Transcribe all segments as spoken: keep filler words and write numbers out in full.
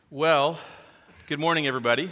Well, good morning, everybody.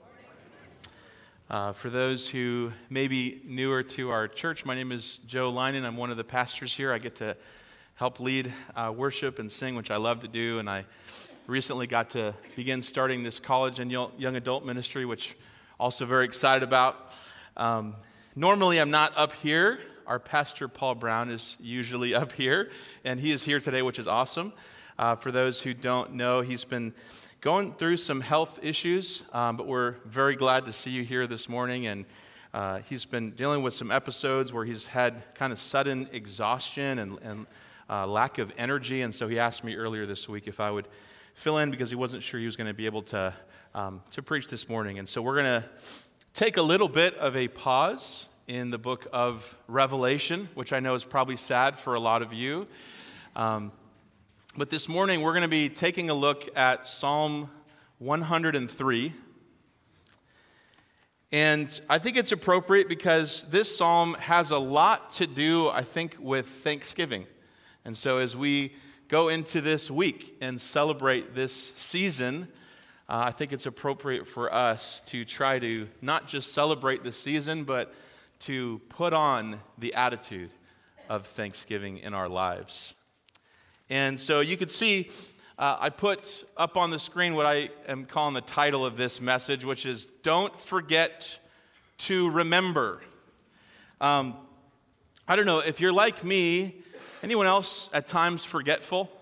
Uh, for those who may be newer to our church, my name is Joe Linen. I'm one of the pastors here. I get to help lead uh, worship and sing, which I love to do. And I recently got to begin starting this college and young adult ministry, which also very excited about. Um, normally, I'm not up here. Our pastor, Paul Brown, is usually up here, and he is here today, which is awesome. Uh, for those who don't know, he's been going through some health issues, um, but we're very glad to see you here this morning. And uh, he's been dealing with some episodes where he's had kind of sudden exhaustion and, and uh, lack of energy. And so he asked me earlier this week if I would fill in because he wasn't sure he was going to be able to, um, to preach this morning. And so we're going to take a little bit of a pause in the book of Revelation, which I know is probably sad for a lot of you. Um, But this morning, we're going to be taking a look at Psalm one hundred three. And I think it's appropriate because this psalm has a lot to do, I think, with Thanksgiving. And so as we go into this week and celebrate this season, uh, I think it's appropriate for us to try to not just celebrate the season, but to put on the attitude of Thanksgiving in our lives. And so you could see, uh, I put up on the screen what I am calling the title of this message, which is Don't Forget to Remember. Um, I don't know, if you're like me, anyone else at times forgetful?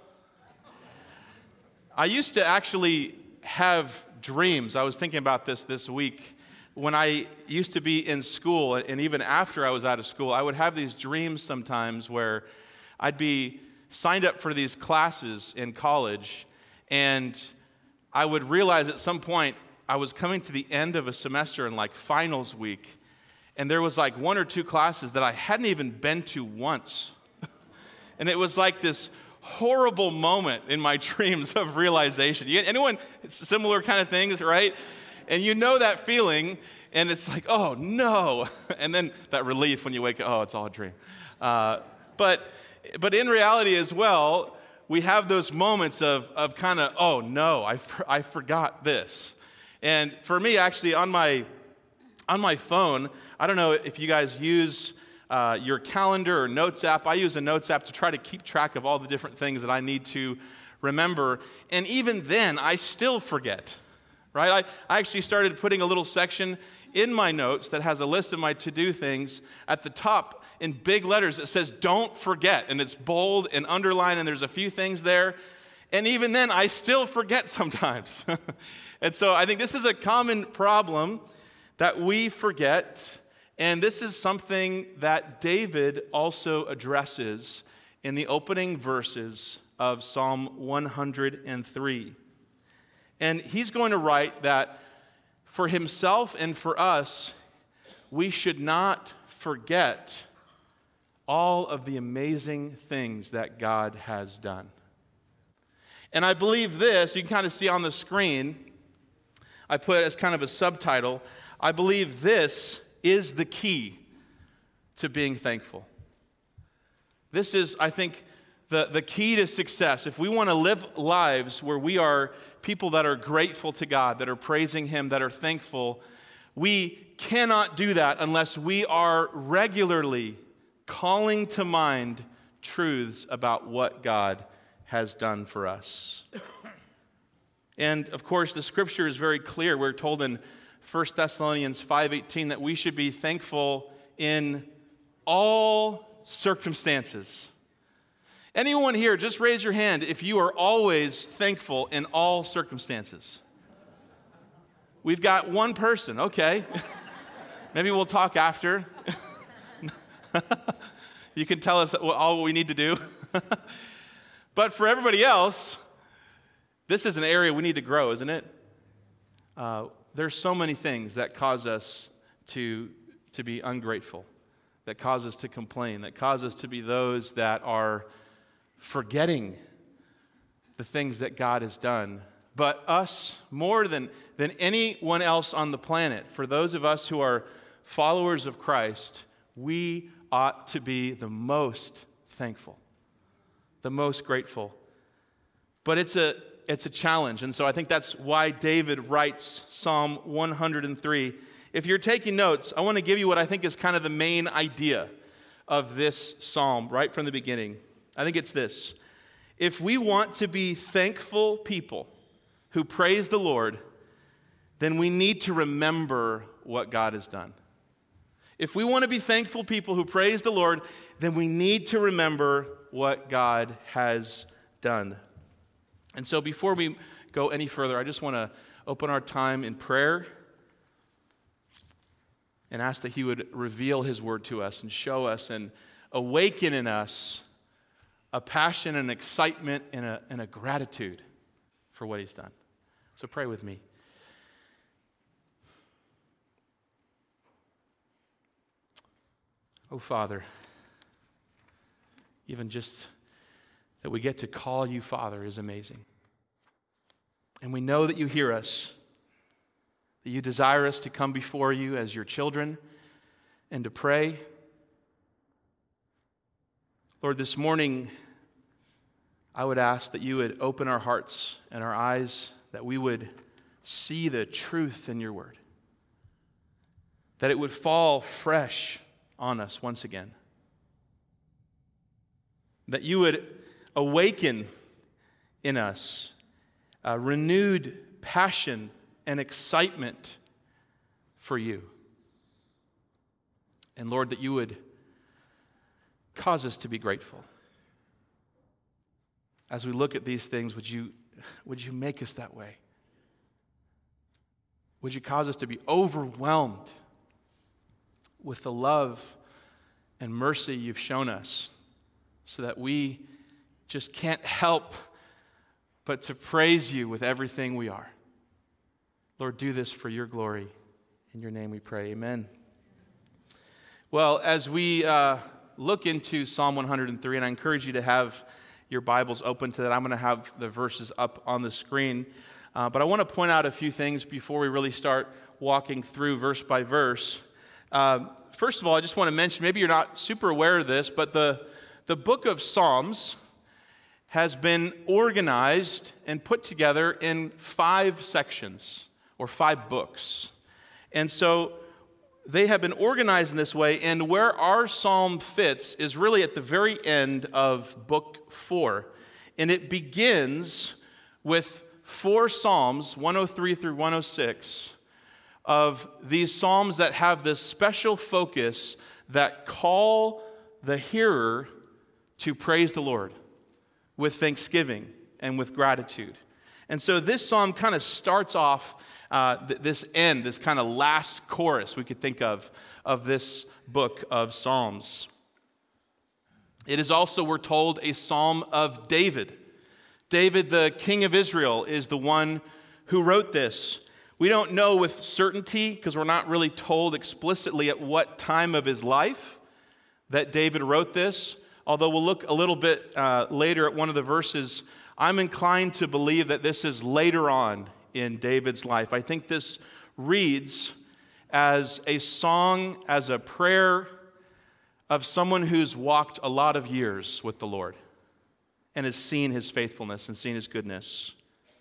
I used to actually have dreams. I was thinking about this this week. When I used to be in school, and even after I was out of school, I would have these dreams sometimes where I'd be signed up for these classes in college, and I would realize at some point I was coming to the end of a semester in like finals week, and there was like one or two classes that I hadn't even been to once. And it was like this horrible moment in my dreams of realization. You, anyone, it's similar kind of things, right? And you know that feeling, and it's like, oh no. And then that relief when you wake up, oh, it's all a dream. Uh, but But in reality as well, we have those moments of, of kind of, oh no, I, for, I forgot this. And for me, actually, on my on my phone, I don't know if you guys use uh, your calendar or notes app. I use a notes app to try to keep track of all the different things that I need to remember. And even then, I still forget, right? I, I actually started putting a little section in my notes that has a list of my to-do things at the top in big letters. It says, don't forget, and it's bold and underlined, and there's a few things there. And even then, I still forget sometimes. And so I think this is a common problem that we forget, and this is something that David also addresses in the opening verses of Psalm one hundred three. And he's going to write that for himself and for us, we should not forget all of the amazing things that God has done. And I believe this, you can kind of see on the screen, I put it as kind of a subtitle, I believe this is the key to being thankful. This is, I think, the, the key to success. If we want to live lives where we are people that are grateful to God, that are praising Him, that are thankful, we cannot do that unless we are regularly calling to mind truths about what God has done for us. And of course, the scripture is very clear. We're told in First Thessalonians five eighteen that we should be thankful in all circumstances. Anyone here, just raise your hand if you are always thankful in all circumstances. We've got one person, okay. Maybe we'll talk after. You can tell us all we need to do. But for everybody else, this is an area we need to grow, isn't it? Uh, there's so many things that cause us to, to be ungrateful, that cause us to complain, that cause us to be those that are forgetting the things that God has done. But us, more than, than anyone else on the planet, for those of us who are followers of Christ, we ought to be the most thankful, the most grateful. But it's a it's a challenge. And so I think that's why David writes Psalm one hundred three. If you're taking notes, I want to give you what I think is kind of the main idea of this psalm right from the beginning. I think it's this. If we want to be thankful people who praise the Lord, then we need to remember what God has done. If we want to be thankful people who praise the Lord, then we need to remember what God has done. And so before we go any further, I just want to open our time in prayer and ask that He would reveal His word to us and show us and awaken in us a passion and excitement and a, and a gratitude for what He's done. So pray with me. Oh, Father, even just that we get to call You Father is amazing. And we know that You hear us, that You desire us to come before You as Your children and to pray. Lord, this morning, I would ask that You would open our hearts and our eyes, that we would see the truth in Your word, that it would fall fresh on us once again, that You would awaken in us a renewed passion and excitement for You. And Lord, that You would cause us to be grateful. As we look at these things, would you, would you make us that way? Would You cause us to be overwhelmed with the love and mercy You've shown us, so that we just can't help but to praise You with everything we are. Lord, do this for Your glory. In Your name we pray, amen. Well, as we uh, look into Psalm one hundred three, and I encourage you to have your Bibles open to that. I'm going to have the verses up on the screen. Uh, but I want to point out a few things before we really start walking through verse by verse. Uh, first of all, I just want to mention, maybe you're not super aware of this, but the, the book of Psalms has been organized and put together in five sections or five books. And so they have been organized in this way, and where our psalm fits is really at the very end of book four. And it begins with four psalms, one oh three through one oh six, of these psalms that have this special focus that call the hearer to praise the Lord with thanksgiving and with gratitude. And so this psalm kind of starts off uh, th- this end, this kind of last chorus we could think of, of this book of Psalms. It is also, we're told, a psalm of David. David, the king of Israel, is the one who wrote this. We don't know with certainty, because we're not really told explicitly at what time of his life that David wrote this. Although we'll look a little bit uh, later at one of the verses, I'm inclined to believe that this is later on in David's life. I think this reads as a song, as a prayer of someone who's walked a lot of years with the Lord and has seen His faithfulness and seen His goodness.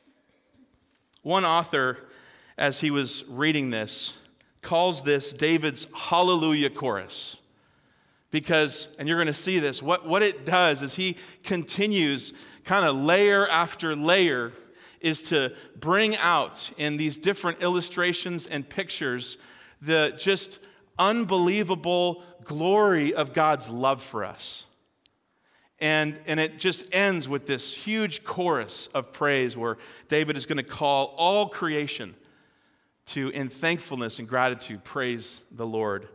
One author, as he was reading this, calls this David's Hallelujah chorus. Because, and you're going to see this, what, what it does is he continues kind of layer after layer is to bring out in these different illustrations and pictures the just unbelievable glory of God's love for us. And, and it just ends with this huge chorus of praise where David is going to call all creation to, in thankfulness and gratitude, praise the Lord.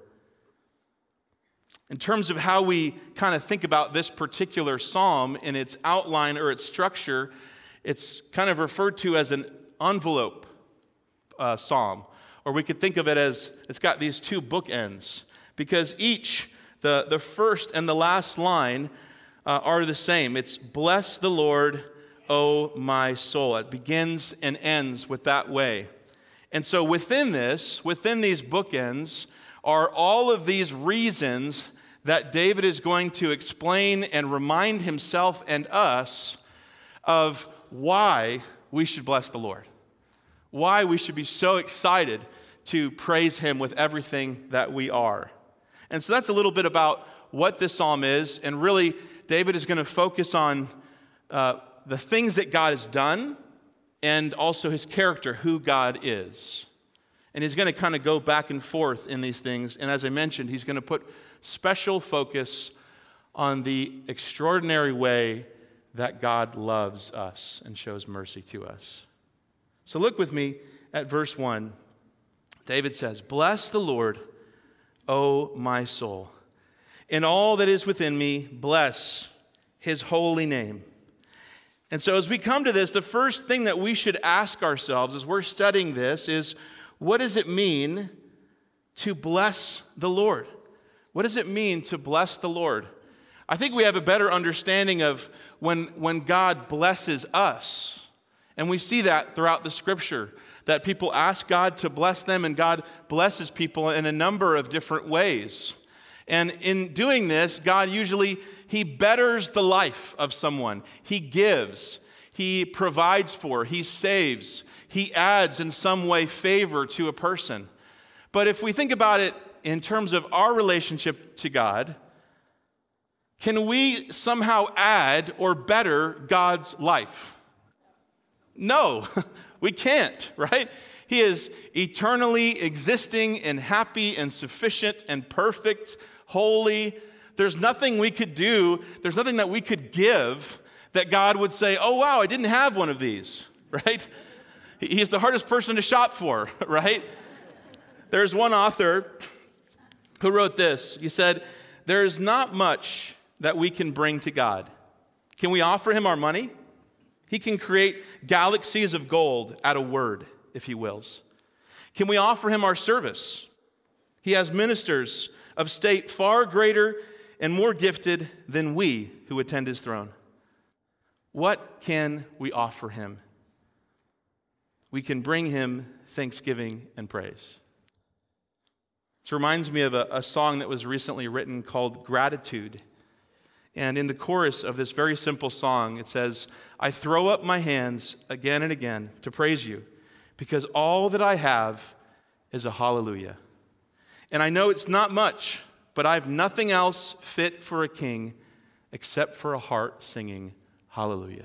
In terms of how we kind of think about this particular psalm in its outline or its structure, it's kind of referred to as an envelope uh, psalm. Or we could think of it as it's got these two bookends, because each, the, the first and the last line, uh, are the same. It's bless the Lord, O my soul. It begins and ends with that way. And so within this, within these bookends, are all of these reasons that David is going to explain and remind himself and us of why we should bless the Lord, why we should be so excited to praise him with everything that we are. And so that's a little bit about what this psalm is, and really David is going to focus on uh, the things that God has done and also his character, who God is. And he's going to kind of go back and forth in these things, and as I mentioned, he's going to put special focus on the extraordinary way that God loves us and shows mercy to us. So look with me at verse one. David says, "Bless the Lord, O my soul. In all that is within me, bless his holy name." And so as we come to this, the first thing that we should ask ourselves as we're studying this is, what does it mean to bless the Lord? What does it mean to bless the Lord? I think we have a better understanding of when, when God blesses us. And we see that throughout the scripture, that people ask God to bless them, and God blesses people in a number of different ways. And in doing this, God usually, he betters the life of someone. He gives, he provides for, he saves, he adds in some way favor to a person. But if we think about it in terms of our relationship to God, can we somehow add or better God's life? No, we can't, right? He is eternally existing and happy and sufficient and perfect, holy. There's nothing we could do, there's nothing that we could give that God would say, "Oh, wow, I didn't have one of these," right? He's the hardest person to shop for, right? There's one author who wrote this. He said, "There is not much that we can bring to God. Can we offer him our money? He can create galaxies of gold at a word, if he wills. Can we offer him our service? He has ministers of state far greater and more gifted than we who attend his throne. What can we offer him? We can bring him thanksgiving and praise." This reminds me of a, a song that was recently written called Gratitude. And in the chorus of this very simple song, it says, "I throw up my hands again and again to praise you, because all that I have is a hallelujah. And I know it's not much, but I have nothing else fit for a king except for a heart singing hallelujah."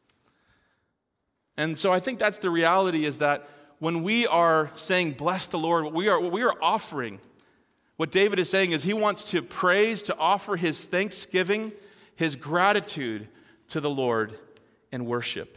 And so I think that's the reality, is that when we are saying, "Bless the Lord," what we are, what we are offering, what David is saying is he wants to praise, to offer his thanksgiving, his gratitude to the Lord in worship.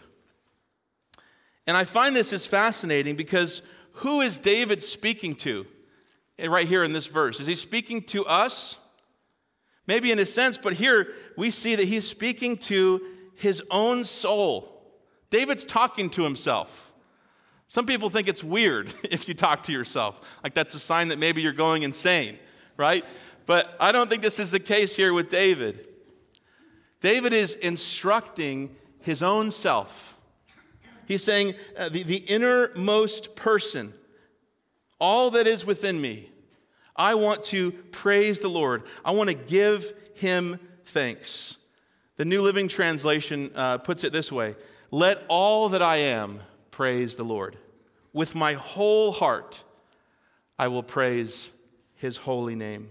And I find this is fascinating, because who is David speaking to right here in this verse? Is he speaking to us? Maybe in a sense, but here we see that he's speaking to his own soul. David's talking to himself. Some people think it's weird if you talk to yourself. Like that's a sign that maybe you're going insane, right? But I don't think this is the case here with David. David is instructing his own self. He's saying, uh, the, the innermost person, all that is within me, I want to praise the Lord. I want to give him thanks. The New Living Translation uh, puts it this way: "Let all that I am praise the Lord. With my whole heart, I will praise his holy name."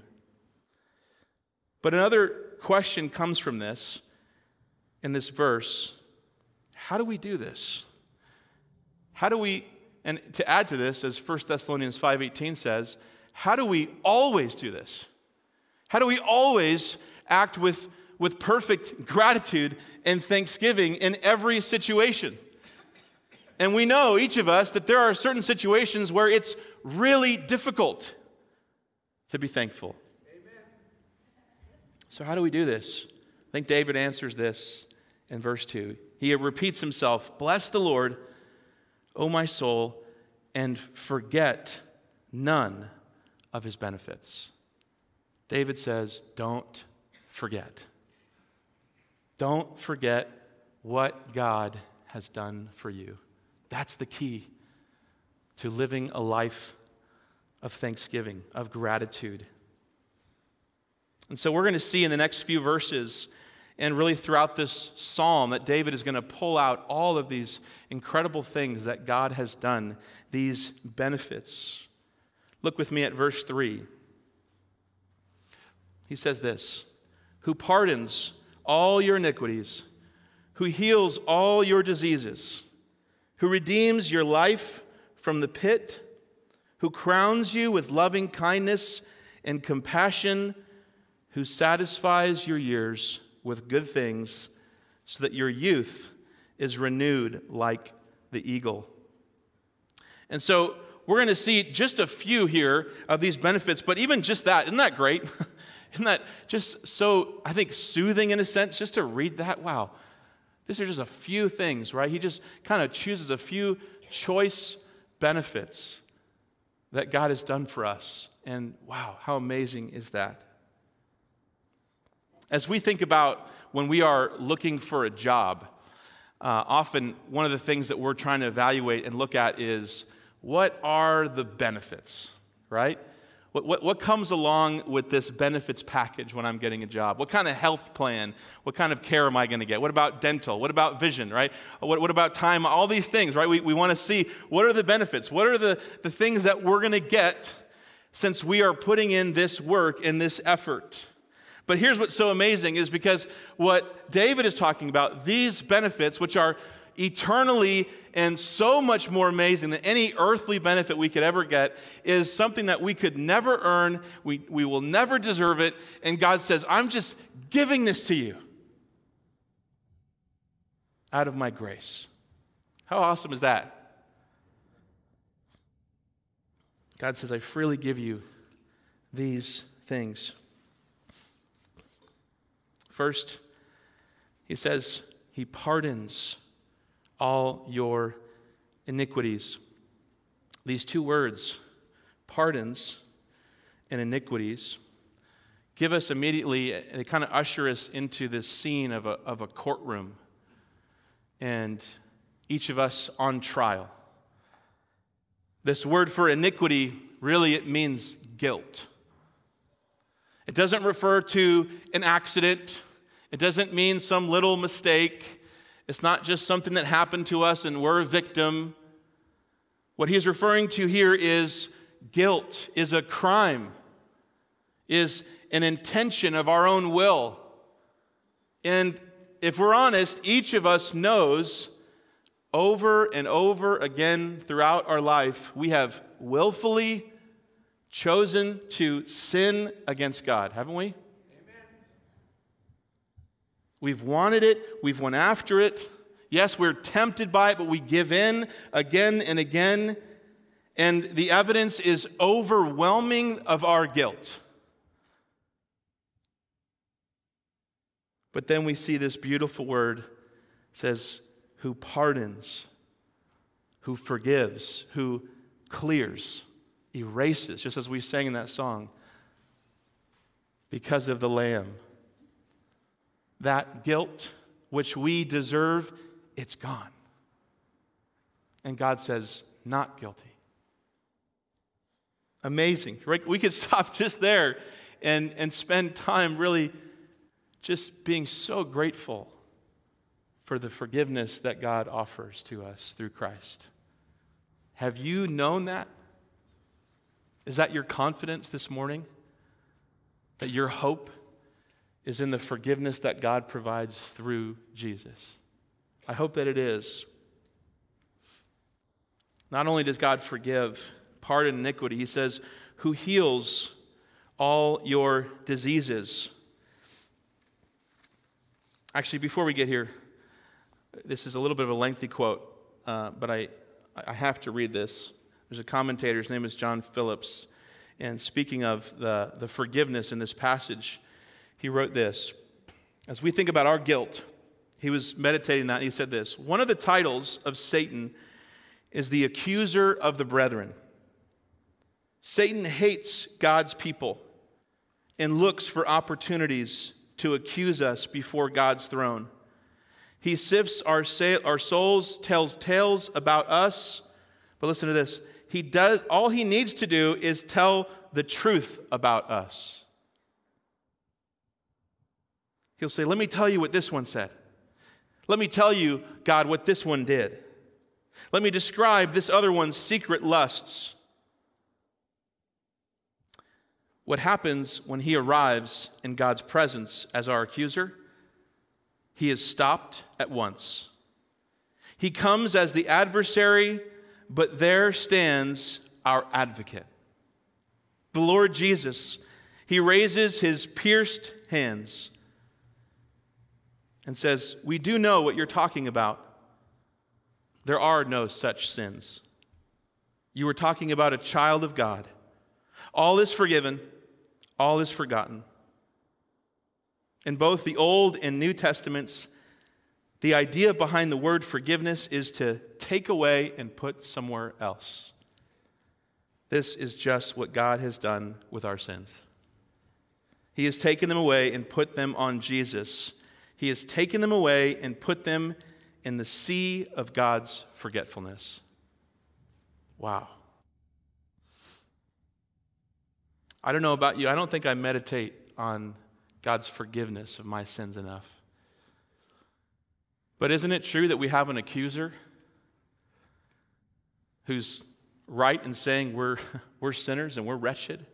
But another question comes from this, in this verse. How do we do this? How do we, and to add to this, as First Thessalonians five eighteen says, how do we always do this? How do we always act with, with perfect gratitude and thanksgiving in every situation? And we know, each of us, that there are certain situations where it's really difficult to be thankful. Amen. So how do we do this? I think David answers this in verse two. He repeats himself, "Bless the Lord, O my soul, and forget none of his benefits." David says, don't forget. Don't forget what God has done for you. That's the key to living a life of thanksgiving, of gratitude. And so we're going to see in the next few verses and really throughout this psalm that David is going to pull out all of these incredible things that God has done, these benefits. Look with me at verse three. He says this, who pardons all your iniquities, who heals all your diseases, who redeems your life from the pit, who crowns you with loving kindness and compassion, who satisfies your years with good things, so that your youth is renewed like the eagle. And so we're going to see just a few here of these benefits, but even just that, isn't that great? Isn't that just so, I think, soothing in a sense, just to read that? Wow. These are just a few things, right? He just kind of chooses a few choice benefits that God has done for us. And wow, how amazing is that? As we think about when we are looking for a job, uh, often one of the things that we're trying to evaluate and look at is, what are the benefits, right? What, what, what comes along with this benefits package when I'm getting a job? What kind of health plan? What kind of care am I going to get? What about dental? What about vision, right? What, what about time? All these things, right? We, we want to see, what are the benefits? What are the, the things that we're going to get since we are putting in this work and this effort? But here's what's so amazing is because what David is talking about, these benefits, which are eternally and so much more amazing than any earthly benefit we could ever get, is something that we could never earn, we, we will never deserve it, and God says, I'm just giving this to you out of my grace. How awesome is that? God says, I freely give you these things. First, he says, he pardons all your iniquities. These two words, pardons and iniquities, give us immediately, they kind of usher us into this scene of a, of a courtroom and each of us on trial. This word for iniquity, really it means guilt. It doesn't refer to an accident. It doesn't mean some little mistake. It's not just something that happened to us and we're a victim. What he's referring to here is guilt, is a crime, is an intention of our own will. And if we're honest, each of us knows over and over again throughout our life, we have willfully chosen to sin against God, haven't we? We've wanted it. We've went after it. Yes, we're tempted by it, but we give in again and again. And the evidence is overwhelming of our guilt. But then we see this beautiful word. It says, who pardons, who forgives, who clears, erases, just as we sang in that song, because of the Lamb. That guilt which we deserve, it's gone. And God says, not guilty. Amazing, right? We could stop just there and, and spend time really just being so grateful for the forgiveness that God offers to us through Christ. Have you known that? Is that your confidence this morning? That your hope is in the forgiveness that God provides through Jesus? I hope that it is. Not only does God forgive, pardon iniquity, he says, who heals all your diseases. Actually, before we get here, this is a little bit of a lengthy quote, uh, but I, I have to read this. There's a commentator, his name is John Phillips, and speaking of the, the forgiveness in this passage, he wrote this. As we think about our guilt, he was meditating that, and he said this: one of the titles of Satan is the accuser of the brethren. Satan hates God's people and looks for opportunities to accuse us before God's throne. He sifts our, sa- our souls, tells tales about us, but listen to this. He does, all he needs to do is tell the truth about us. He'll say, let me tell you what this one said. Let me tell you, God, what this one did. Let me describe this other one's secret lusts. What happens when he arrives in God's presence as our accuser? He is stopped at once. He comes as the adversary, but there stands our advocate. The Lord Jesus, he raises his pierced hands and says, we do know what you're talking about. There are no such sins. You were talking about a child of God. All is forgiven, all is forgotten. In both the Old and New Testaments, the idea behind the word forgiveness is to take away and put somewhere else. This is just what God has done with our sins. He has taken them away and put them on Jesus. He has taken them away and put them in the sea of God's forgetfulness. Wow. I don't know about you. I don't think I meditate on God's forgiveness of my sins enough. But isn't it true that we have an accuser who's right in saying we're, we're sinners and we're wretched?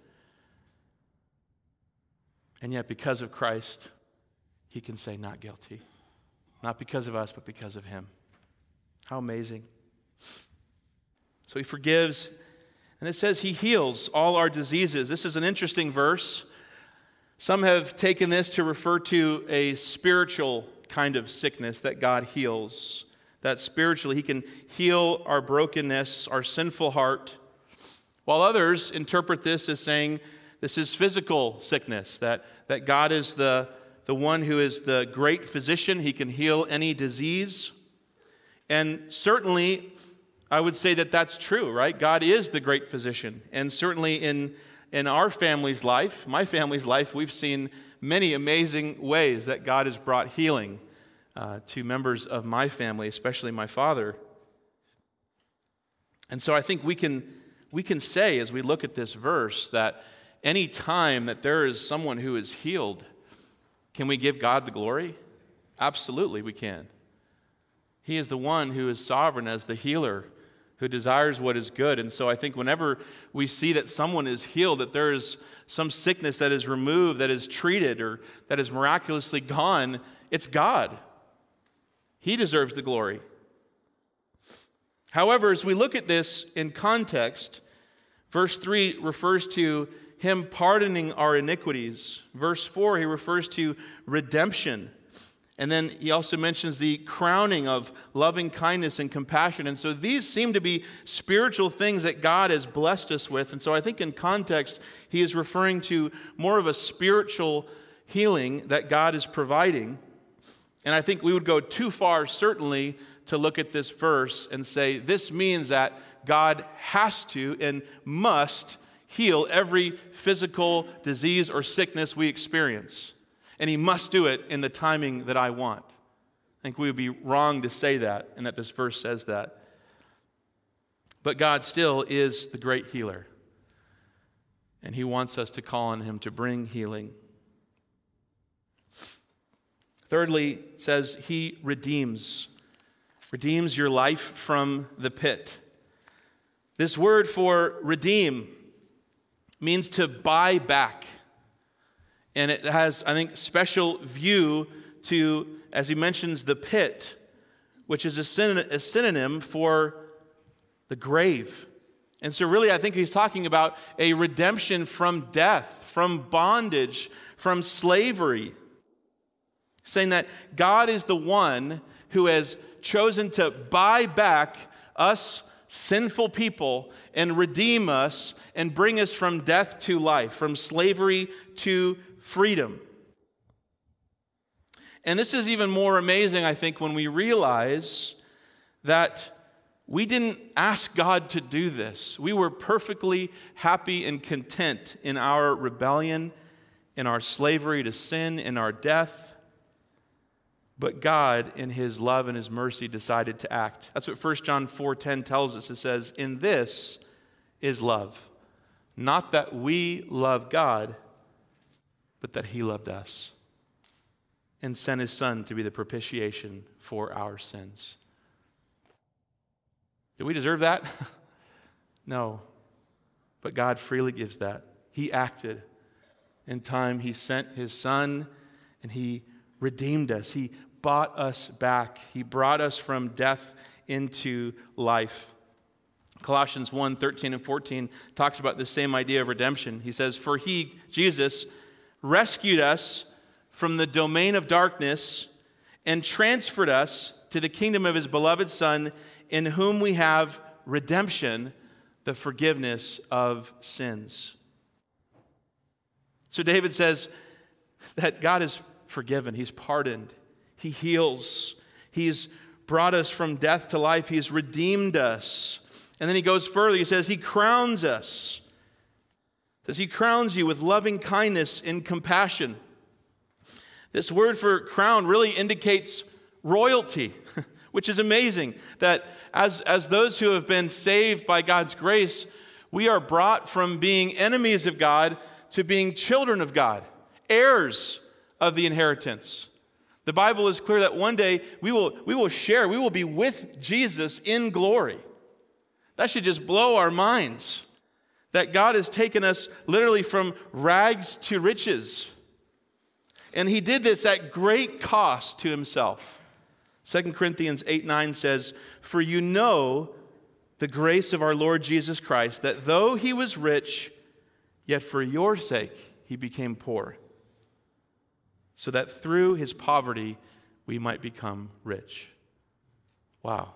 And yet because of Christ, he can say not guilty. Not because of us, but because of him. How amazing. So he forgives, and it says he heals all our diseases. This is an interesting verse. Some have taken this to refer to a spiritual kind of sickness that God heals. That spiritually he can heal our brokenness, our sinful heart. While others interpret this as saying this is physical sickness, that, that God is the, the one who is the great physician. He can heal any disease. And certainly, I would say that that's true, right? God is the great physician. And certainly in, in our family's life, my family's life, we've seen many amazing ways that God has brought healing uh, to members of my family, especially my father. And so I think we can, we can say, as we look at this verse, that any time that there is someone who is healed, can we give God the glory? Absolutely, we can. He is the one who is sovereign as the healer, who desires what is good. And so I think whenever we see that someone is healed, that there is some sickness that is removed, that is treated, or that is miraculously gone, it's God. He deserves the glory. However, as we look at this in context, verse three refers to him pardoning our iniquities. Verse four, he refers to redemption. And then he also mentions the crowning of loving kindness and compassion. And so these seem to be spiritual things that God has blessed us with. And so I think in context, he is referring to more of a spiritual healing that God is providing. And I think we would go too far, certainly, to look at this verse and say this means that God has to and must heal every physical disease or sickness we experience. And he must do it in the timing that I want. I think we would be wrong to say that, and that this verse says that. But God still is the great healer. And he wants us to call on him to bring healing. Thirdly, it says he redeems. Redeems your life from the pit. This word for redeem means to buy back. And it has, I think, special view to, as he mentions, the pit, which is a, syn- a synonym for the grave. And so really, I think he's talking about a redemption from death, from bondage, from slavery. Saying that God is the one who has chosen to buy back us sinful people and redeem us and bring us from death to life, from slavery to freedom. And this is even more amazing, I think, when we realize that we didn't ask God to do this. We were perfectly happy and content in our rebellion, in our slavery to sin, in our death. But God, in his love and his mercy, decided to act. That's what First John four ten tells us. It says, "In this is love, not that we love God, but that he loved us." and sent his Son to be the propitiation for our sins. Did we deserve that? No. But God freely gives that. He acted in time. He sent his Son, and he redeemed us. He bought us back. He brought us from death into life. Colossians one, thirteen and fourteen talks about the same idea of redemption. He says, "For he, Jesus, rescued us from the domain of darkness and transferred us to the kingdom of his beloved Son, in whom we have redemption, the forgiveness of sins." So David says that God is forgiven. He's pardoned. He heals. He's brought us from death to life. He's redeemed us. And then he goes further. He says he crowns us. He says he crowns you with loving kindness and compassion. This word for crown really indicates royalty, which is amazing. That as, as those who have been saved by God's grace, we are brought from being enemies of God to being children of God, heirs of the inheritance. The Bible is clear that one day we will, we will share, we will be with Jesus in glory. That should just blow our minds, that God has taken us literally from rags to riches. And he did this at great cost to himself. Second Corinthians eight nine says, "For you know the grace of our Lord Jesus Christ, that though he was rich, yet for your sake he became poor, so that through his poverty we might become rich." Wow.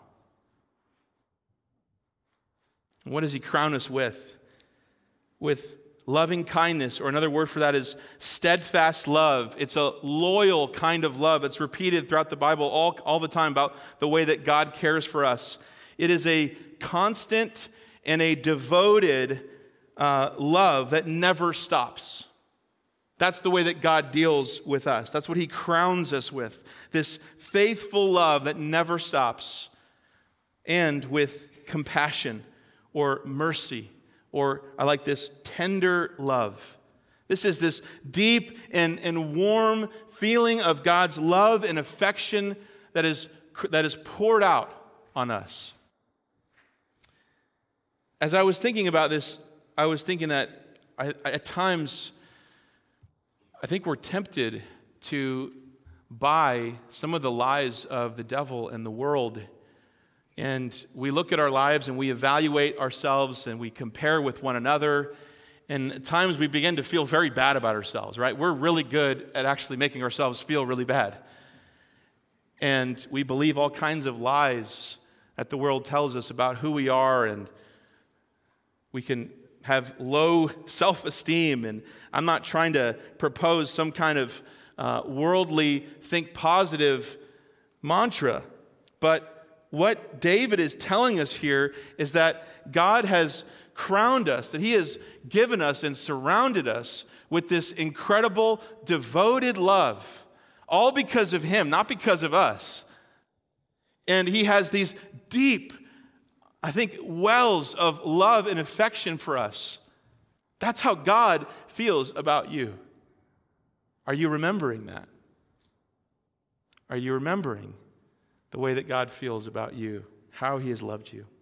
What does he crown us with? With loving kindness, or another word for that is steadfast love. It's a loyal kind of love. It's repeated throughout the Bible all, all the time about the way that God cares for us. It is a constant and a devoted uh, love that never stops. That's the way that God deals with us. That's what he crowns us with. This faithful love that never stops. And with compassion or mercy, or I like this, tender love. This is this deep and, and warm feeling of God's love and affection that is, that is poured out on us. As I was thinking about this, I was thinking that I, at times, I think we're tempted to buy some of the lies of the devil and the world. And we look at our lives and we evaluate ourselves and we compare with one another. And at times we begin to feel very bad about ourselves, right? We're really good at actually making ourselves feel really bad. And we believe all kinds of lies that the world tells us about who we are, and we can have low self-esteem. And I'm not trying to propose some kind of uh, worldly think positive mantra, but what David is telling us here is that God has crowned us, that he has given us and surrounded us with this incredible, devoted love, all because of him, not because of us. And he has these deep, I think, wells of love and affection for us. That's how God feels about you. Are you remembering that? Are you remembering the way that God feels about you, how he has loved you?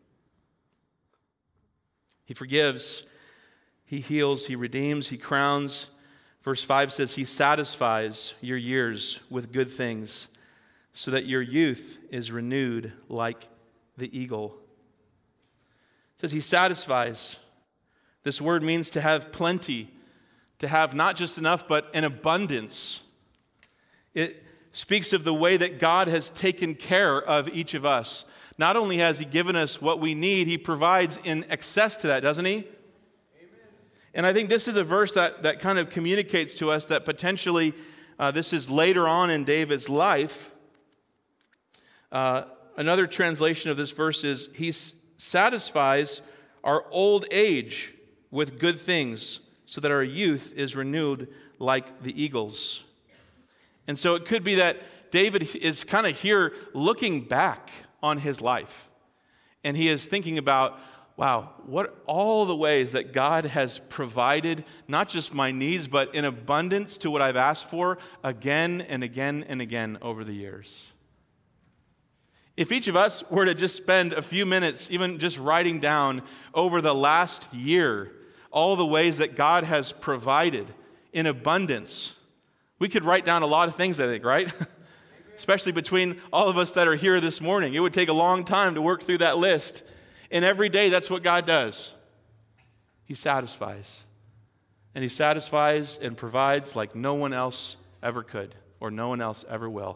He forgives, he heals, he redeems, he crowns. Verse five says, he satisfies your years with good things, so that your youth is renewed like the eagle. It says he satisfies. This word means to have plenty, to have not just enough, but an abundance. It speaks of the way that God has taken care of each of us. Not only has he given us what we need, he provides in excess to that, doesn't he? Amen. And I think this is a verse that, that kind of communicates to us that potentially uh, this is later on in David's life. Uh, another translation of this verse is, he s- satisfies our old age with good things, so that our youth is renewed like the eagles. And so it could be that David is kind of here looking back on his life. And he is thinking about, wow, what all the ways that God has provided, not just my needs, but in abundance to what I've asked for again and again and again over the years. If each of us were to just spend a few minutes, even just writing down over the last year, all the ways that God has provided in abundance, we could write down a lot of things, I think, right? Especially between all of us that are here this morning. It would take a long time to work through that list. And every day, that's what God does. He satisfies. And he satisfies and provides like no one else ever could, or no one else ever will.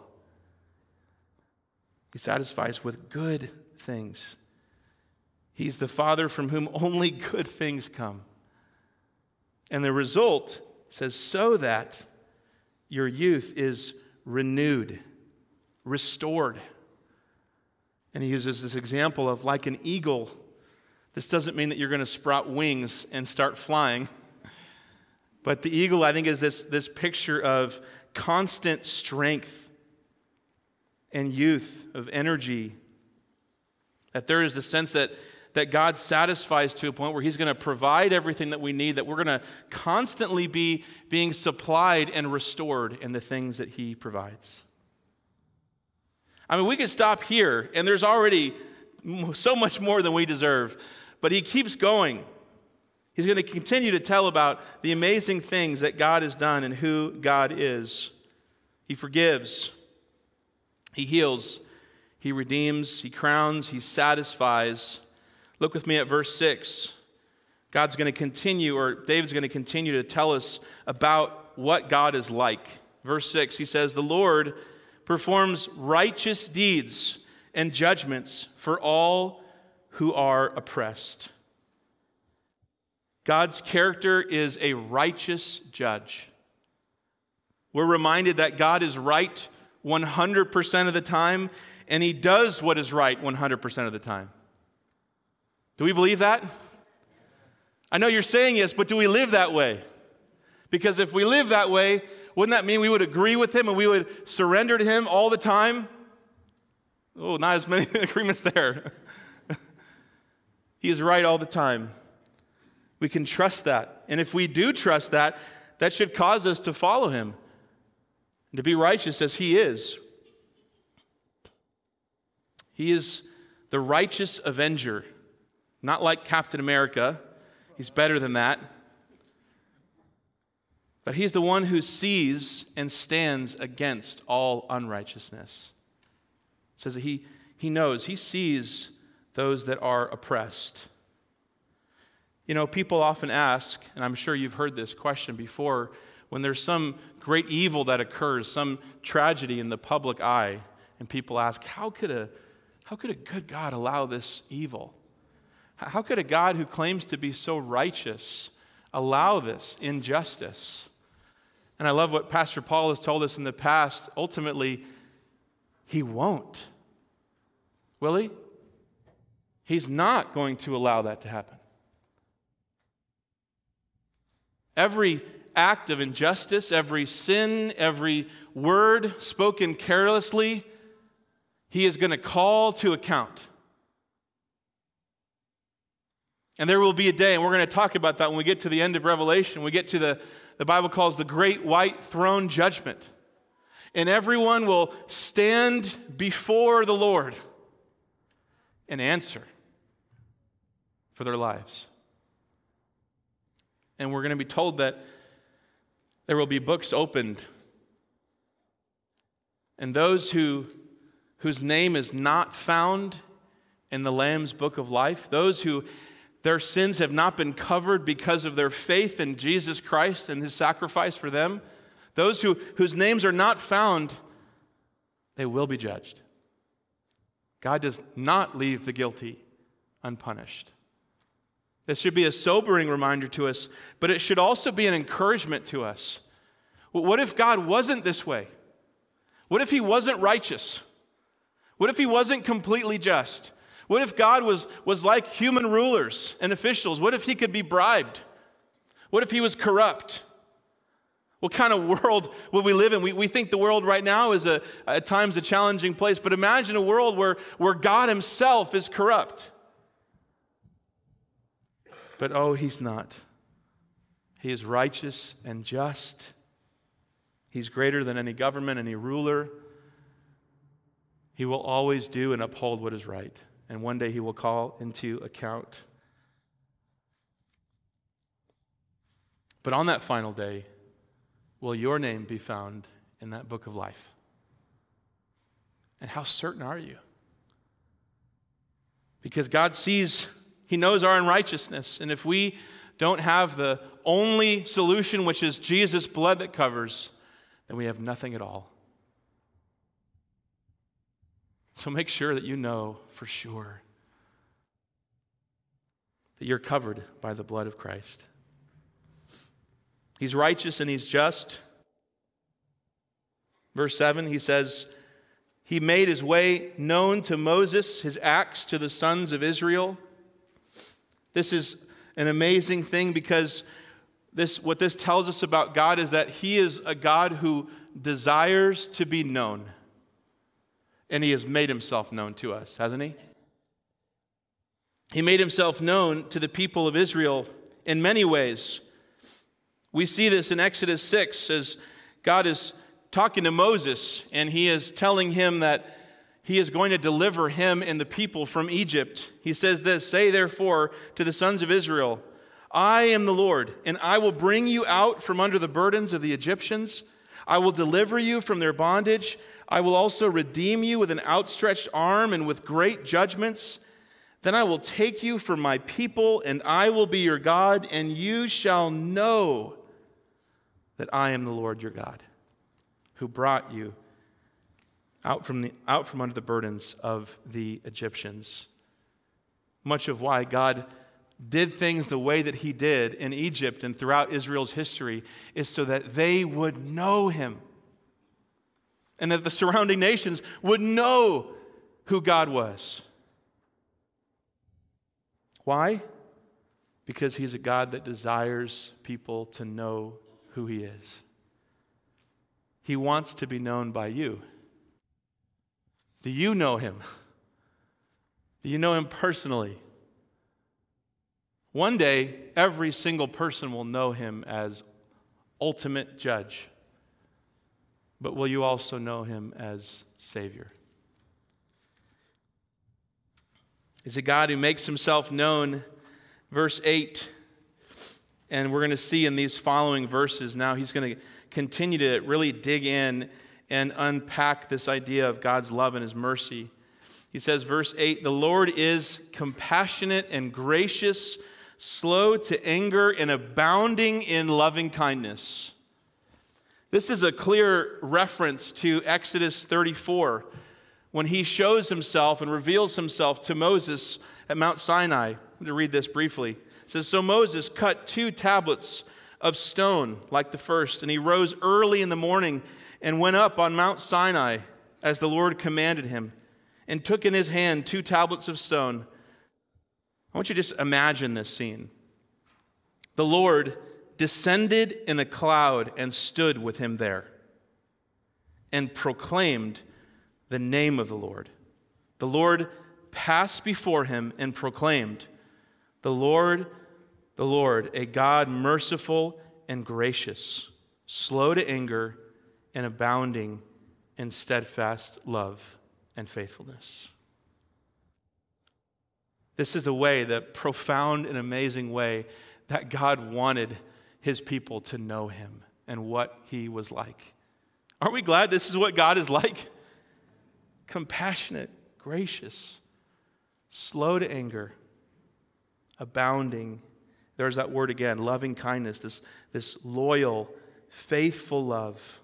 He satisfies with good things. He's the Father from whom only good things come. And the result says, so that your youth is renewed, restored. And he uses this example of like an eagle. This doesn't mean that you're going to sprout wings and start flying. But the eagle, I think, is this, this picture of constant strength and youth, of energy. That there is the sense that, that God satisfies to a point where he's going to provide everything that we need, that we're going to constantly be being supplied and restored in the things that he provides. I mean, we could stop here, and there's already so much more than we deserve. But he keeps going. He's going to continue to tell about the amazing things that God has done and who God is. He forgives. He heals. He redeems. He crowns. He satisfies. Look with me at verse six. God's going to continue, or David's going to continue to tell us about what God is like. Verse six, he says, "The Lord performs righteous deeds and judgments for all who are oppressed." God's character is a righteous judge. We're reminded that God is right one hundred percent of the time, and he does what is right one hundred percent of the time. Do we believe that? I know you're saying yes, but do we live that way? Because if we live that way, wouldn't that mean we would agree with him and we would surrender to him all the time? Oh, not as many agreements there. He is right all the time. We can trust that. And if we do trust that, that should cause us to follow him and to be righteous as he is. He is the righteous avenger, not like Captain America. He's better than that. But he's the one who sees and stands against all unrighteousness. It says that he, he knows, he sees those that are oppressed. You know, people often ask, and I'm sure you've heard this question before, when there's some great evil that occurs, some tragedy in the public eye, and people ask, how could a, how could a good God allow this evil? How could a God who claims to be so righteous allow this injustice? And I love what Pastor Paul has told us in the past. Ultimately, he won't. Will he? He's not going to allow that to happen. Every act of injustice, every sin, every word spoken carelessly, he is going to call to account. And there will be a day, and we're going to talk about that when we get to the end of Revelation. We get to the, the Bible calls the great white throne judgment. And everyone will stand before the Lord and answer for their lives. And we're going to be told that there will be books opened. And those who, whose name is not found in the Lamb's book of life, those who their sins have not been covered because of their faith in Jesus Christ and his sacrifice for them, those who, whose names are not found, they will be judged. God does not leave the guilty unpunished. This should be a sobering reminder to us, but it should also be an encouragement to us. What if God wasn't this way? What if he wasn't righteous? What if he wasn't completely just? What if God was, was like human rulers and officials? What if he could be bribed? What if he was corrupt? What kind of world would we live in? We, we think the world right now is a, at times a challenging place, but imagine a world where, where God himself is corrupt. But oh, he's not. He is righteous and just. He's greater than any government, any ruler. He will always do and uphold what is right. And one day he will call into account. But on that final day, will your name be found in that book of life? And how certain are you? Because God sees, he knows our unrighteousness. And if we don't have the only solution, which is Jesus' blood that covers, then we have nothing at all. So make sure that you know for sure that you're covered by the blood of Christ. He's righteous and he's just. Verse seven, he says, he made his way known to Moses, his acts to the sons of Israel. This is an amazing thing because this, what this tells us about God is that he is a God who desires to be known. And he has made himself known to us, hasn't he? He made himself known to the people of Israel in many ways. We see this in Exodus six as God is talking to Moses and he is telling him that he is going to deliver him and the people from Egypt. He says this, say therefore to the sons of Israel, I am the Lord, and I will bring you out from under the burdens of the Egyptians. I will deliver you from their bondage. I will also redeem you with an outstretched arm and with great judgments. Then I will take you for my people, and I will be your God, and you shall know that I am the Lord your God, who brought you out from, the, out from under the burdens of the Egyptians. Much of why God did things the way that he did in Egypt and throughout Israel's history is so that they would know him and that the surrounding nations would know who God was. Why? Because he's a God that desires people to know who he is. He wants to be known by you. Do you know him? Do you know him personally? One day, every single person will know him as ultimate judge. But will you also know him as Savior? He's a God who makes himself known. Verse eight, and we're going to see in these following verses now, he's going to continue to really dig in and unpack this idea of God's love and his mercy. He says, verse eight, the Lord is compassionate and gracious, slow to anger, and abounding in loving kindness. This is a clear reference to Exodus thirty-four, when he shows himself and reveals himself to Moses at Mount Sinai. I'm going to read this briefly. It says, so Moses cut two tablets of stone like the first, and he rose early in the morning and went up on Mount Sinai as the Lord commanded him, and took in his hand two tablets of stone. I want you to just imagine this scene. The Lord descended in a cloud and stood with him there and proclaimed the name of the Lord. The Lord passed before him and proclaimed, the Lord, the Lord, a God merciful and gracious, slow to anger and abounding in steadfast love and faithfulness. This is the way, the profound and amazing way that God wanted his people to know him and what he was like. Aren't we glad this is what God is like? Compassionate, gracious, slow to anger, abounding. There's that word again, loving kindness, this, this loyal, faithful love.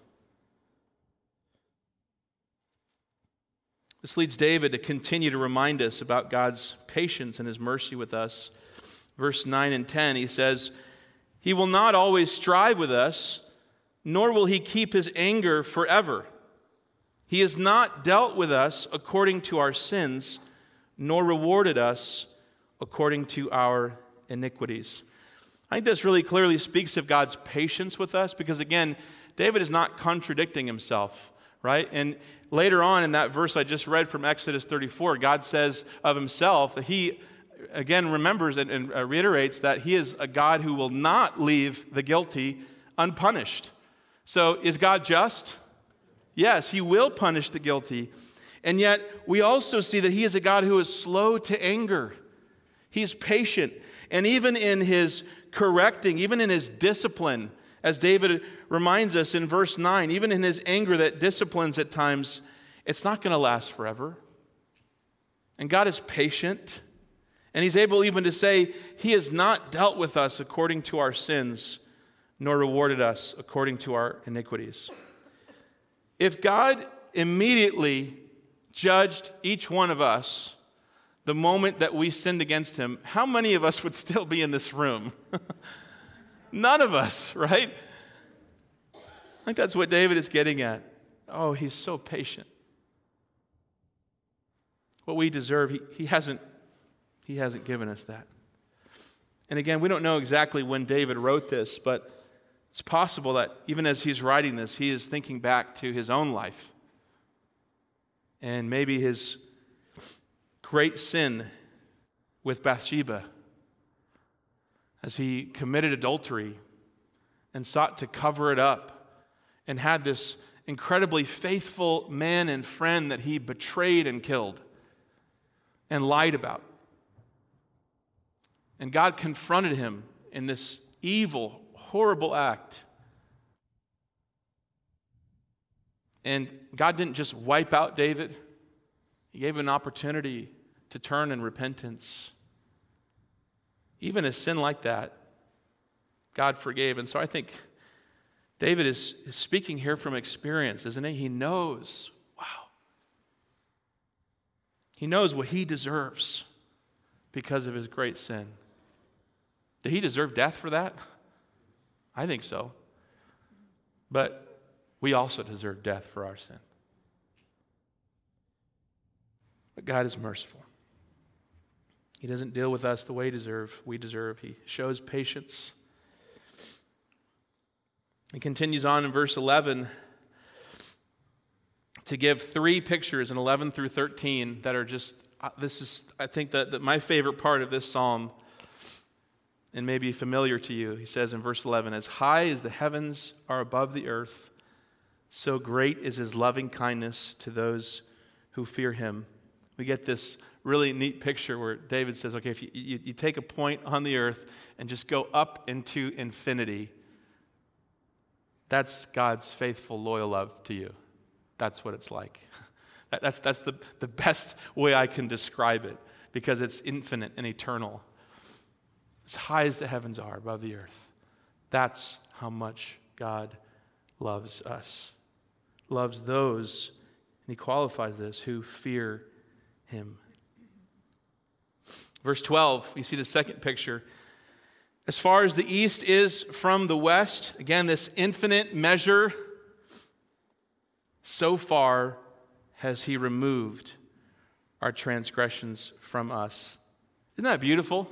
This leads David to continue to remind us about God's patience and his mercy with us. Verse nine and ten, he says, he will not always strive with us, nor will he keep his anger forever. He has not dealt with us according to our sins, nor rewarded us according to our iniquities. I think this really clearly speaks of God's patience with us because, again, David is not contradicting himself, right? And later on in that verse I just read from Exodus thirty-four, God says of himself that he again remembers and, and uh, reiterates that he is a God who will not leave the guilty unpunished. So is God just? Yes, he will punish the guilty. And yet we also see that he is a God who is slow to anger. He's patient. And even in his correcting, even in his discipline, as David reminds us in verse nine, even in his anger that disciplines at times, it's not going to last forever. And God is patient. And he's able even to say, he has not dealt with us according to our sins, nor rewarded us according to our iniquities. If God immediately judged each one of us the moment that we sinned against him, how many of us would still be in this room? None of us, right? I think that's what David is getting at. Oh, he's so patient. What we deserve, he, he hasn't, he hasn't given us that. And again, we don't know exactly when David wrote this, but it's possible that even as he's writing this, he is thinking back to his own life and maybe his great sin with Bathsheba as he committed adultery and sought to cover it up and had this incredibly faithful man and friend that he betrayed and killed and lied about. And God confronted him in this evil, horrible act. And God didn't just wipe out David. He gave him an opportunity to turn in repentance. Even a sin like that, God forgave. And so I think David is, is speaking here from experience, isn't he? He knows, wow. He knows what he deserves because of his great sin. Did he deserve death for that? I think so. But we also deserve death for our sin. But God is merciful. He doesn't deal with us the way we deserve. We deserve. He shows patience. He continues on in verse eleven to give three pictures in eleven through thirteen that are just, this is, I think, that, that my favorite part of this psalm and may be familiar to you. He says in verse eleven, as high as the heavens are above the earth, so great is his loving kindness to those who fear him. We get this really neat picture where David says, okay, if you, you, you take a point on the earth and just go up into infinity, that's God's faithful, loyal love to you. That's what it's like. That's, that's the, the best way I can describe it because it's infinite and eternal. As high as the heavens are above the earth, that's how much God loves us. Loves those, and he qualifies this, who fear him. Verse twelve, you see the second picture. As far as the east is from the west, again, this infinite measure, so far has he removed our transgressions from us. Isn't that beautiful?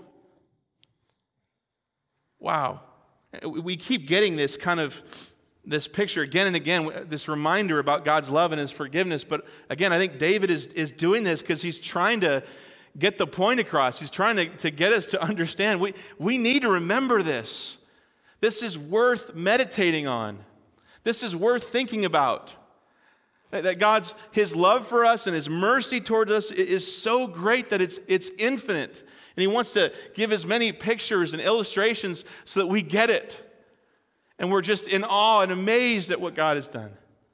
Wow. We keep getting this kind of, this picture again and again, this reminder about God's love and his forgiveness. But again, I think David is, is doing this because he's trying to get the point across. He's trying to, to get us to understand. We, we need to remember this. This is worth meditating on. This is worth thinking about. That, that God's, his love for us and his mercy towards us is so great that it's, it's infinite. And he wants to give as many pictures and illustrations so that we get it. And we're just in awe and amazed at what God has done.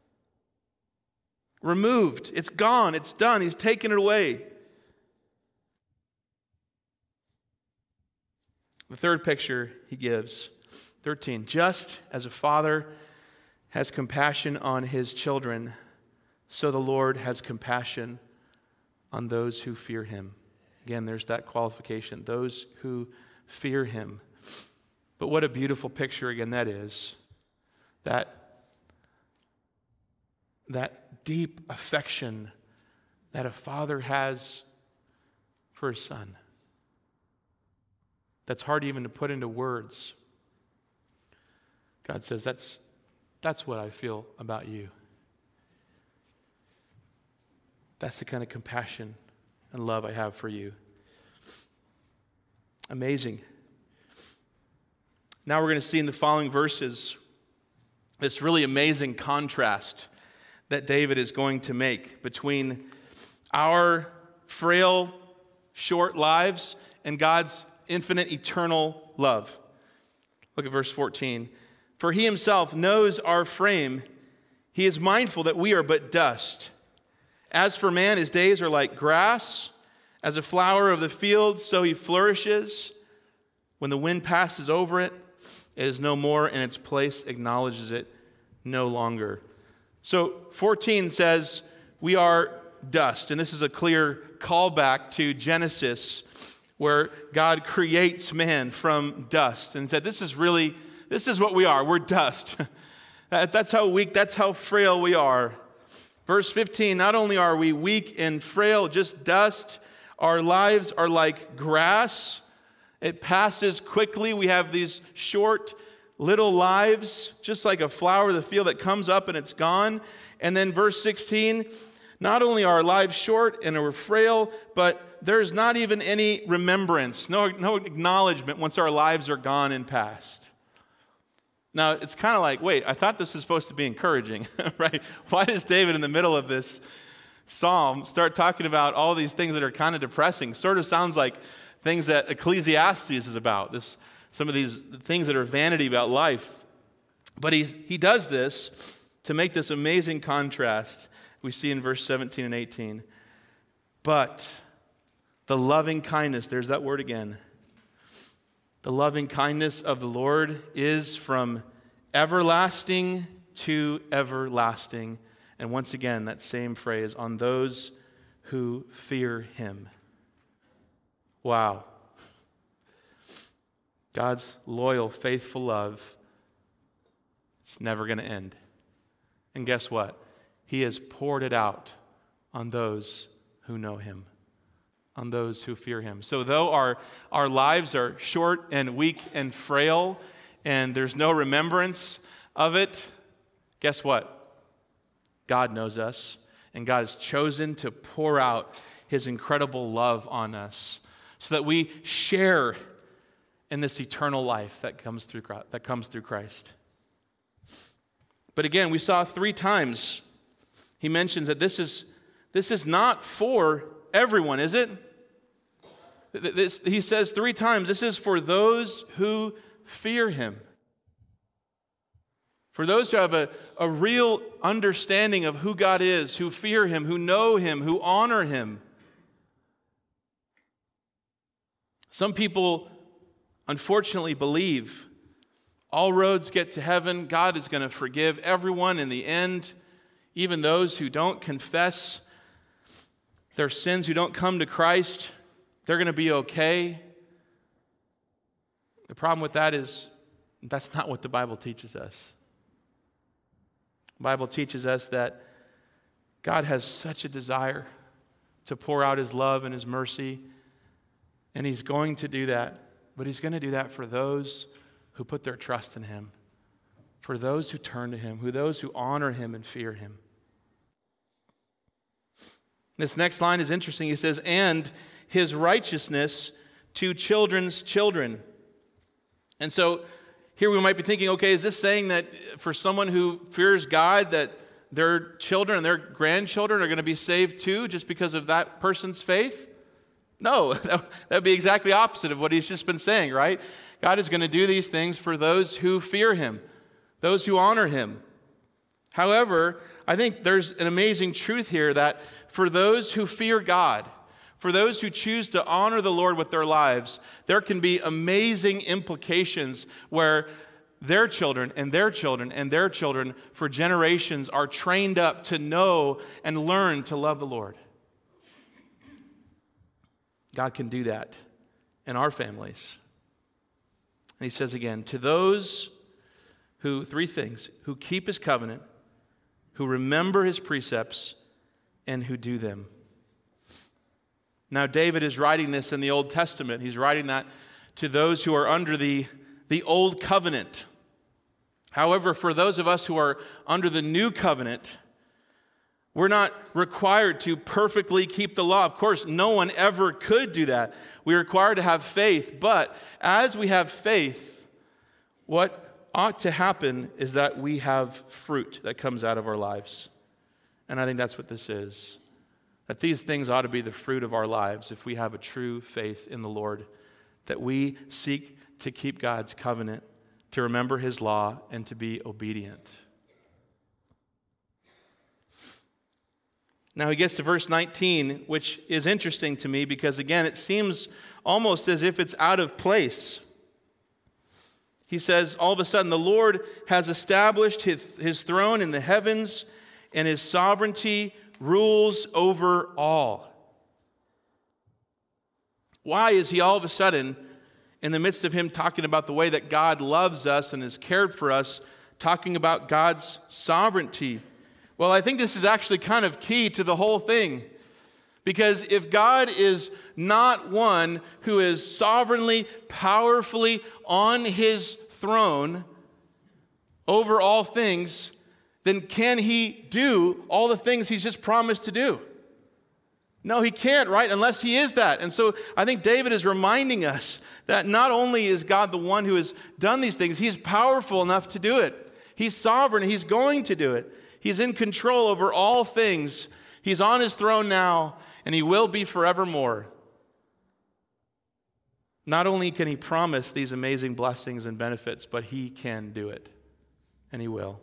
Removed. It's gone. It's done. He's taken it away. The third picture he gives, thirteen. Just as a father has compassion on his children, so the Lord has compassion on those who fear him. Again, there's that qualification, those who fear him. But what a beautiful picture, again, that is. That, that deep affection that a father has for his son. That's hard even to put into words. God says, that's, that's what I feel about you. That's the kind of compassion and love I have for you. Amazing. Now we're going to see in the following verses this really amazing contrast that David is going to make between our frail, short lives and God's infinite, eternal love. Look at verse fourteen. For he himself knows our frame. He is mindful that we are but dust. As for man, his days are like grass. As a flower of the field, so he flourishes. When the wind passes over it, it is no more, and its place acknowledges it no longer. So fourteen says, we are dust. And this is a clear callback to Genesis, where God creates man from dust. And said, this is really, this is what we are. We're dust. That's how weak, that's how frail we are. Verse fifteen, not only are we weak and frail, just dust, our lives are like grass. It passes quickly. We have these short little lives, just like a flower of the field that comes up and it's gone. And then verse sixteen, not only are our lives short and we're frail, but there's not even any remembrance, no, no acknowledgement once our lives are gone and past. Now, it's kind of like, wait, I thought this was supposed to be encouraging, right? Why does David in the middle of this psalm start talking about all these things that are kind of depressing? Sort of sounds like things that Ecclesiastes is about, this, some of these things that are vanity about life. But he, he does this to make this amazing contrast we see in verse seventeen and eighteen. But the loving kindness, there's that word again. The loving kindness of the Lord is from everlasting to everlasting. And once again, that same phrase, on those who fear him. Wow. God's loyal, faithful love, it's never going to end. And guess what? He has poured it out on those who know him, on those who fear him. So though our, our lives are short and weak and frail, and there's no remembrance of it, guess what? God knows us, and God has chosen to pour out his incredible love on us so that we share in this eternal life that comes through, that comes through Christ. But again, we saw three times he mentions that this is, this is not for everyone, is it? This, he says three times, this is for those who fear him. For those who have a, a real understanding of who God is, who fear him, who know him, who honor him. Some people, unfortunately, believe all roads get to heaven. God is going to forgive everyone in the end, even those who don't confess their sins, who don't come to Christ. They're going to be okay. The problem with that is that's not what the Bible teaches us. The Bible teaches us that God has such a desire to pour out his love and his mercy, and he's going to do that. But he's going to do that for those who put their trust in him, for those who turn to him, who those who honor him and fear him. This next line is interesting. He says, and his righteousness to children's children. And so here we might be thinking, okay, is this saying that for someone who fears God, that their children and their grandchildren are going to be saved too, just because of that person's faith? No, that would be exactly opposite of what he's just been saying, right? God is going to do these things for those who fear him, those who honor him. However, I think there's an amazing truth here that for those who fear God, for those who choose to honor the Lord with their lives, there can be amazing implications where their children and their children and their children for generations are trained up to know and learn to love the Lord. God can do that in our families. And he says again, to those who, three things, who keep his covenant, who remember his precepts, and who do them. Now, David is writing this in the Old Testament. He's writing that to those who are under the, the Old Covenant. However, for those of us who are under the New Covenant, We're not required to perfectly keep the law. Of course, no one ever could do that. We're required to have faith. But as we have faith, what ought to happen is that we have fruit that comes out of our lives. And I think that's what this is. That these things ought to be the fruit of our lives if we have a true faith in the Lord. That we seek to keep God's covenant, to remember His law, and to be obedient. Now he gets to verse nineteen, which is interesting to me because, again, it seems almost as if it's out of place. He says, all of a sudden, the Lord has established his, his throne in the heavens, and His sovereignty rules over all. Why is He all of a sudden, in the midst of Him talking about the way that God loves us and has cared for us, talking about God's sovereignty? Well, I think this is actually kind of key to the whole thing. Because if God is not one who is sovereignly, powerfully on His throne over all things, then can He do all the things He's just promised to do? No, He can't, right? Unless He is that. And so I think David is reminding us that not only is God the one who has done these things, He's powerful enough to do it. He's sovereign. He's going to do it. He's in control over all things. He's on His throne now, and He will be forevermore. Not only can He promise these amazing blessings and benefits, but He can do it, and He will.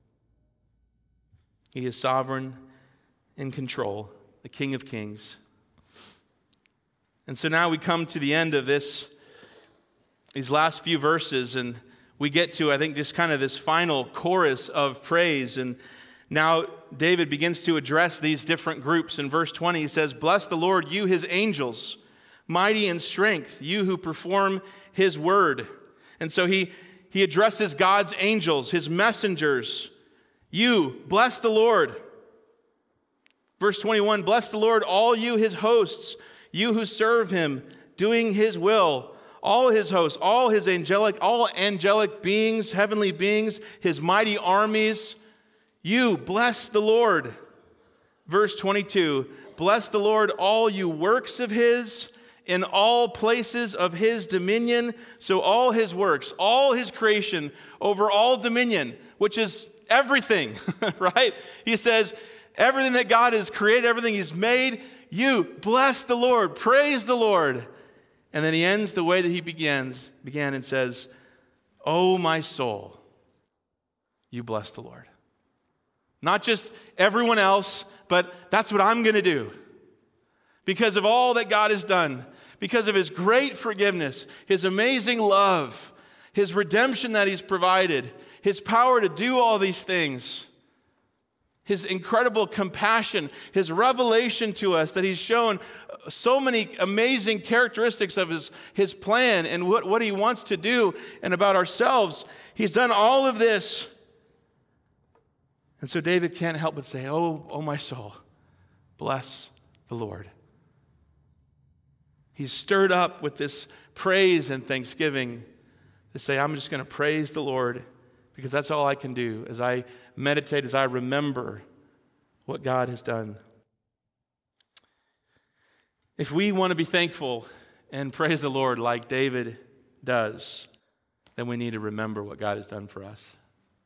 He is sovereign, in control, the King of Kings. And so now we come to the end of this, these last few verses, and we get to, I think, just kind of this final chorus of praise. And now David begins to address these different groups. In verse twenty, he says, "Bless the Lord, you His angels, mighty in strength, you who perform His word." And so he, he addresses God's angels, His messengers. You, bless the Lord. Verse twenty-one, "Bless the Lord, all you His hosts, you who serve Him, doing His will. All His hosts, all His angelic, all angelic beings, heavenly beings, His mighty armies. You, bless the Lord." Verse twenty-two, "Bless the Lord, all you works of His, in all places of His dominion." So all His works, all His creation, over all dominion, which is everything, right? He says, everything that God has created, everything He's made, you bless the Lord, praise the Lord. And then he ends the way that he begins, began and says, "Oh, my soul, you bless the Lord." Not just everyone else, but that's what I'm going to do. Because of all that God has done, because of His great forgiveness, His amazing love, His redemption that He's provided, His power to do all these things, His incredible compassion, His revelation to us that He's shown so many amazing characteristics of His, his plan and what, what He wants to do and about ourselves. He's done all of this. And so David can't help but say, oh, oh my soul, bless the Lord. He's stirred up with this praise and thanksgiving to say, I'm just going to praise the Lord because that's all I can do as I meditate, as I remember what God has done. If we want to be thankful and praise the Lord like David does, then we need to remember what God has done for us.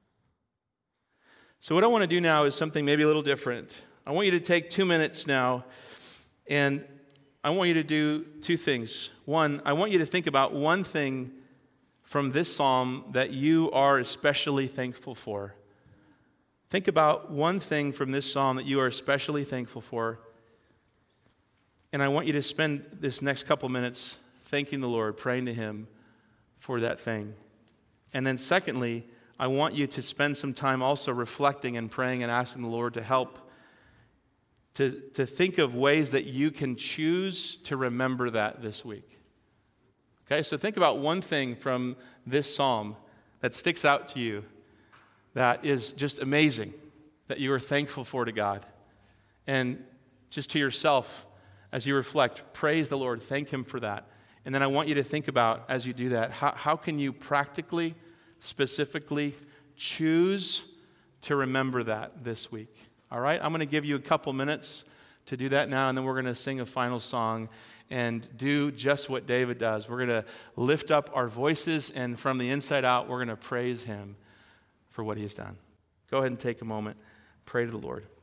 So what I want to do now is something maybe a little different. I want you to take two minutes now, and I want you to do two things. One, I want you to think about one thing from this psalm that you are especially thankful for. Think about one thing from this psalm that you are especially thankful for. And I want you to spend this next couple minutes thanking the Lord, praying to Him for that thing. And then secondly, I want you to spend some time also reflecting and praying and asking the Lord to help to, to think of ways that you can choose to remember that this week. Okay, so think about one thing from this psalm that sticks out to you that is just amazing, that you are thankful for to God. And just to yourself, as you reflect, praise the Lord, thank Him for that. And then I want you to think about, as you do that, how, how can you practically, specifically choose to remember that this week? All right? I'm going to give you a couple minutes to do that now, and then we're going to sing a final song and do just what David does. We're going to lift up our voices, and from the inside out, we're going to praise him for what he has done. Go ahead and take a moment. Pray to the Lord.